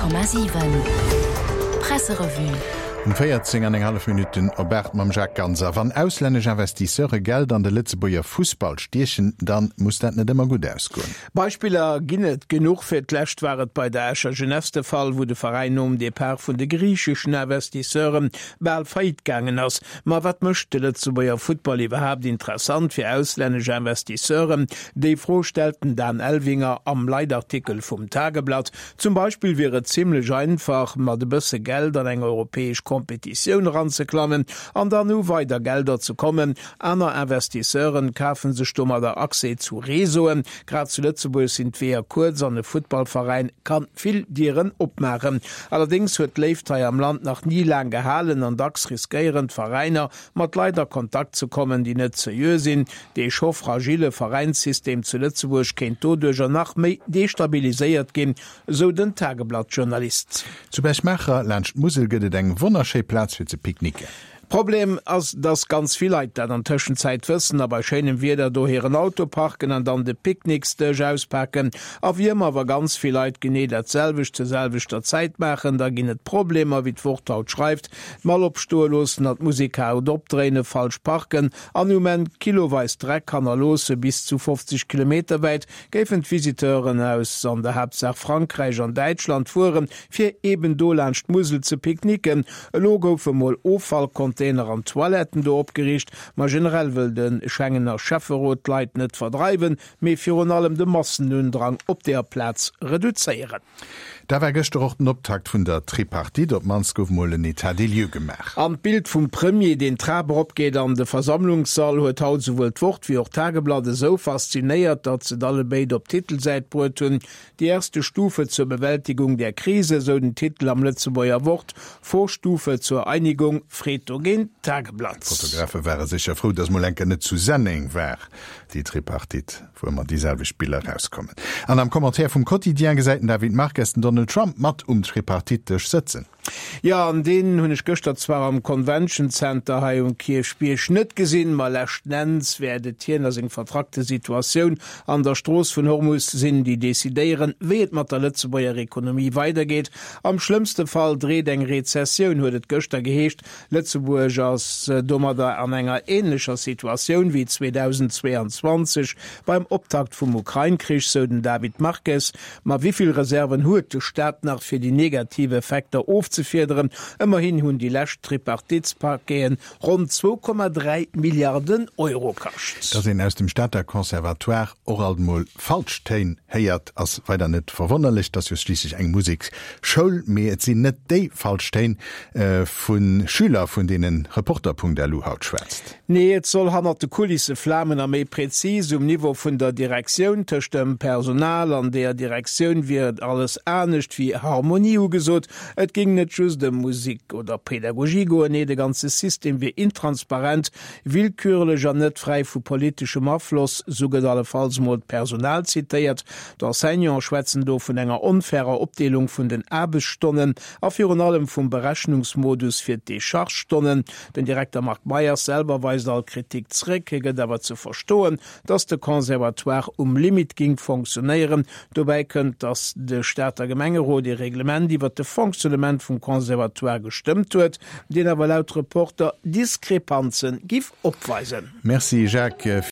100,7 Presserevue. 14,5 Minuten Robert mam Jacques Ganser. Wann ausländische Investisseure Geld an de Lützeburger Fußball stiechen, dann muss dat net immer gut auskommen. Beispieler ginnet genug fir d'lächt waret bei der Äscher Genefste Fall, wo de Verein de Per vun de griechischen Investisseuren bald feitgangen ass. Ma wat mëchte Lützeburger Football iwwerhab interessant fir ausländische Investisseuren, déi frohstellten Dan Elwinger am Leitartikel vum Tageblatt. Zum Beispiel wäre ziemlich einfach, mat de bësse Geld an eng europäesch Kompetition ranzuklammen, an dann nu weiter Gelder zu kommen. Aner Investisseuren kaufen sich stummer der Achse zu Resoen. Grad zu Lützeburg sind wir kurz an den Footballverein kann viel Dieren opmachen. Allerdings wird Leiftei am Land noch nie lang gehalen an dax riskierend Vereiner mat leider Kontakt zu kommen, die net seriös sind. De scho fragile Vereinssystem zu Lützeburg kennt dodurcher nach méi destabilisiert gin, so den Tageblattjournalist. Zu Bechmacher lcht Muselgëdet eng wunderschönen Platz für zu Picknicken. Problem als das ganz viel Leute dann an Tschenzeit wissen, aber scheinen wir da do hier ein Auto parken und dann de Picknicksstage auspacken. Auf immer war ganz viel Leute gené derselbisch zur selbiger Zeit machen, da ginnet Probleme wie Worthaut schreibt, mal obstuhllosen hat Musiker oder opdrehne falsch parken, an moment kiloweis Dreck kann lose bis zu 50 Kilometer weit, gefen Visiteuren aus an der Hauptsache Frankreich und Deutschland fuhren, für eben dolandcht Musel zu picknicken, Logo für mal Auffall konnte an Toiletten do opgericht, ma generell will den Schengener Schäferrot Leiit net verdreiben, méi fir an allem de Massenundrang op der Platz reduzieren. Da war gestern auch den Optakt vun der Tripartite op Manskow-Mollen Etat des lieux gemacht. Am Bild vum Premier den Traber opgeht an de Versammlungssaal huet haut sowohl d'Wort wie auch Tageblatte so fasziniert, dat ze alle beid op Titelseit brut hun. Die erste Stufe zur Bewältigung der Krise, so den Titel am Lützeburger Wort, Vorstufe zur Einigung Fretogen Tageblatt. Fotografe wäre sicher froh, dass Molenke net zu Sending war, die Tripartite, wo immer dieselbe Spieler rauskommen. An am Kommentar vom Quotidien gesäiten David Marques Donald Trump mat tripartitisch sitzen. Ja, an den hunn ich gestern zwar am Convention Center ha und Kirchspiel Schnitt gesinn, mal erst nenns werdet hier as eng vertragte Situation an der Stroß von Hormus sinn, die desideieren, weet mat der Lützeburger Ökonomie weitergeht. Am schlimmsten Fall dreht eng Rezession huet Göster geheescht. Lützeburg als dummer da an enger ähnlicher Situation wie 2022 beim Optakt vom Ukraine-Krieg, so den David Marques, ma wieviel Reserven huet de Staat nach für die negative Effekte aufzufedern. Immerhin hun die Lächt Tripartitspaketen rund 2,3 Milliarden Euro kascht. Da sind aus dem Stadter Konservatoire Oraldmoll Falschstein heiert, als weiter nicht verwunderlich, dass wir schließlich eng Musik Schul mehr sie nicht de Falschstein von Schüler, von denen Reporter.lu haut schwätzt. Nee, jetzt soll han de Kulisse Flammen am méi präzis Niveau vun der Direktion töcht dem Personal an der Direktion wird alles ernstcht wie Harmonie ugesot. Et ging net just de Musik oder Pädagogie go nee, de ganze System wie intransparent, willkürlecher net frei vu politischem Affloss, soget alle Fallsmod Personal zitiert, der Senior schwätzen do vun enger unfairer Opdelung vun den Erbesstonnen, afir allem vum Berechnungsmodus fir die Schachstonnen. Den Direktor Mark Meyer selber weist all Kritik zreckige, dawer zu verstohlen, dass de Konservatoire Limit ging funktionieren. Dabei könnt dass de Staater Gemengerot die Reglement, die wird de Funktionament vom Konservatoire gestimmt huet, den aber laut Reporter Diskrepanzen gif opweisen. Merci Jacques.